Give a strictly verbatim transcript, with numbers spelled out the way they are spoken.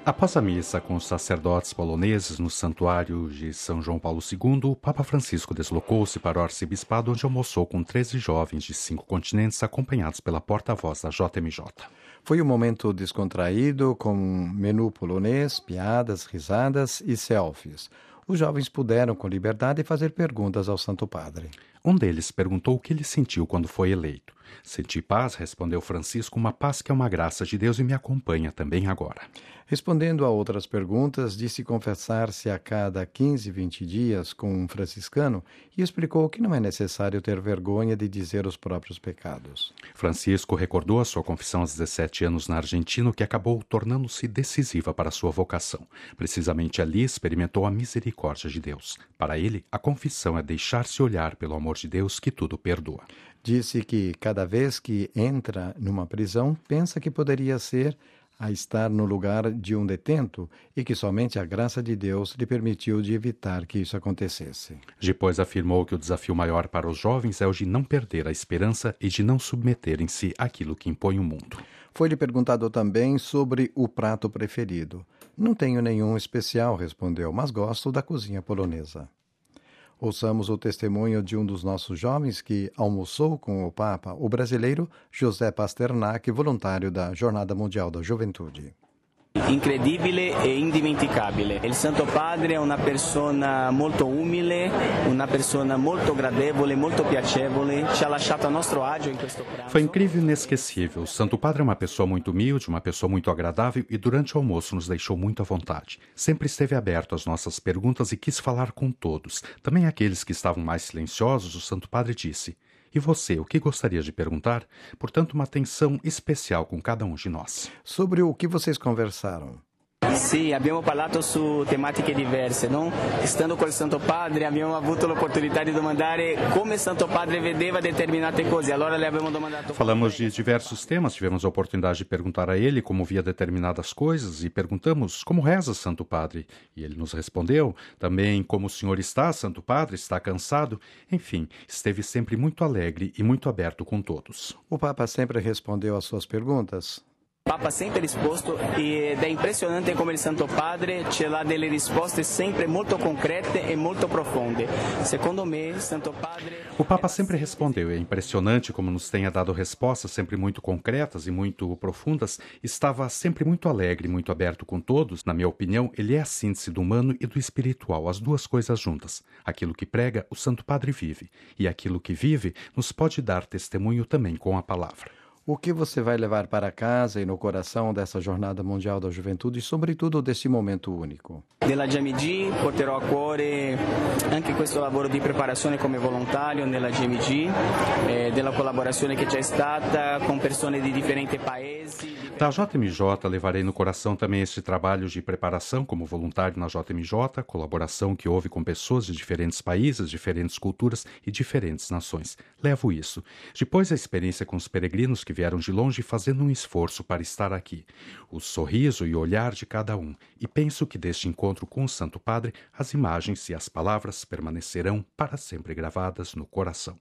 Após a missa com os sacerdotes poloneses no santuário de São João Paulo segundo, o Papa Francisco deslocou-se para o arcebispado, onde almoçou com treze jovens de cinco continentes, acompanhados pela porta-voz da J M J. Foi um momento descontraído, com um menu polonês, piadas, risadas e selfies. Os jovens puderam, com liberdade, fazer perguntas ao Santo Padre. Um deles perguntou o que ele sentiu quando foi eleito. Senti paz, respondeu Francisco, uma paz que é uma graça de Deus e me acompanha também agora. Respondendo a outras perguntas, disse confessar-se a cada quinze, vinte dias com um franciscano e explicou que não é necessário ter vergonha de dizer os próprios pecados. Francisco recordou a sua confissão aos dezessete anos na Argentina, que acabou tornando-se decisiva para a sua vocação. Precisamente ali experimentou a misericórdia de Deus. Para ele, a confissão é deixar-se olhar pelo amor de Deus que tudo perdoa. Disse que cada vez que entra numa prisão, pensa que poderia ser a estar no lugar de um detento e que somente a graça de Deus lhe permitiu de evitar que isso acontecesse. Depois afirmou que o desafio maior para os jovens é o de não perder a esperança e de não submeterem-se àquilo que impõe o mundo. Foi-lhe perguntado também sobre o prato preferido. Não tenho nenhum especial, respondeu, mas gosto da cozinha polonesa. Ouçamos o testemunho de um dos nossos jovens que almoçou com o Papa, o brasileiro José Pasternak, voluntário da Jornada Mundial da Juventude. Incredibile e indimenticabile. Il Santo Padre è una persona molto umile, una persona molto gradevole, molto piacevole, ci ha lasciato a nostro agio in questo pranzo. Foi incrível e inesquecível. O Santo Padre é uma pessoa muito humilde, uma pessoa muito agradável e durante o almoço nos deixou muito à vontade. Sempre esteve aberto às nossas perguntas e quis falar com todos. Também aqueles que estavam mais silenciosos, o Santo Padre disse: "E você, o que gostaria de perguntar?" Portanto, uma atenção especial com cada um de nós. Sobre o que vocês conversaram? Sì, abbiamo parlato su tematiche diverse, no? Stando col Santo Padre abbiamo avuto l'opportunità di domandare come Santo Padre vedeva determinate cose, allora le abbiamo domandato. Falamos de diversos temas, tivemos a oportunidade de perguntar a ele como via determinadas coisas e perguntamos como reza Santo Padre. E ele nos respondeu também como o senhor está, Santo Padre, está cansado? Enfim, esteve sempre muito alegre e muito aberto com todos. O Papa sempre respondeu às suas perguntas? Papa sempre risposto ed è impressionante come il Santo Padre ce l'ha delle risposte sempre molto concrete e molto profonde. Secondo me, il Santo Padre... O Papa sempre respondeu, é impressionante como nos tenha dado respostas sempre muito concretas e muito profundas. Estava sempre muito alegre, muito aberto com todos. Na minha opinião, ele é a síntese do humano e do espiritual, as duas coisas juntas. Aquilo que prega, o Santo Padre vive, e aquilo que vive nos pode dar testemunho também com a palavra. O que você vai levar para casa e no coração dessa Jornada Mundial da Juventude e, sobretudo, desse momento único? Nella G M G porterò a cuore anche questo lavoro di preparazione come volontario nella G M G, eh, della collaborazione che c'è stata con persone di differenti paesi. Da J M J levarei no coração também esse trabalho de preparação como voluntário na J M J, colaboração que houve com pessoas de diferentes países, diferentes culturas e diferentes nações. Levo isso. Depois a experiência com os peregrinos que vieram de longe fazendo um esforço para estar aqui. O sorriso e o olhar de cada um. E penso que deste encontro com o Santo Padre, as imagens e as palavras permanecerão para sempre gravadas no coração.